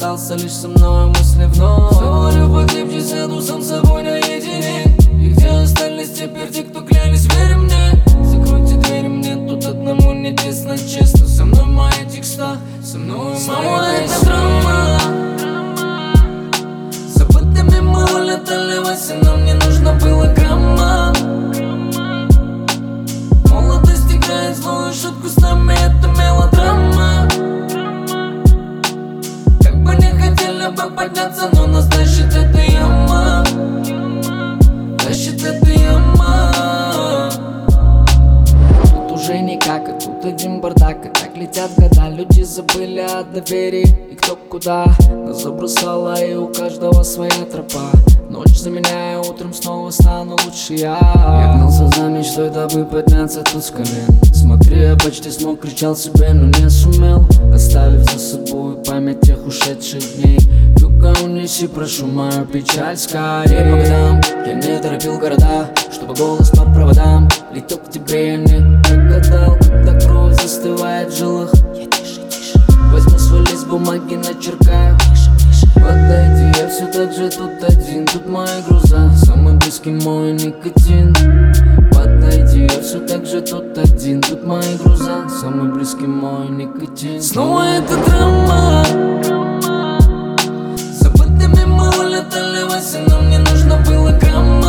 остался лишь со мной мысли вновь. Заварю покрепче, сяду сам с собой наедине. И где остались теперь те, кто клялись, верь мне? Закройте двери, мне тут одному не тесно, честно. Со мной мои текста, со мной моя эта драма. Забытыми мы улетали в осень, нам не нужно было грамма. Молодость играет злую шутку с нами, это мелодрама. Как бы не хотели бы подняться, но нас тащит эта яма. Тащит эта яма. Тут уже никак, и тут один бардак. И так летят года, люди забыли о доверии. И кто куда нас забросала, и у каждого своя тропа. Ночь заменяю, утром снова стану лучше я. Я гнался за мечтой, дабы подняться тут с колен. Смотри, я почти смог, кричал себе, но не сумел. Оставив за собой память тех ушедших дней. Юга, унеси, прошу мою печаль скорее. По годам я не торопил города, чтобы голос по проводам летел к тебе, я не прогадал. Когда кровь застывает в жилах, я тише, тише возьму свой лист бумаги, начеркаю. Подойди, я все так же тут один, тут мои груза, самый близкий мой никотин. Подойди, я все так же тут один, тут мои груза, самый близкий мой никотин. Снова эта драма. Забытыми мы улетали в осень, нам не нужно было грамма.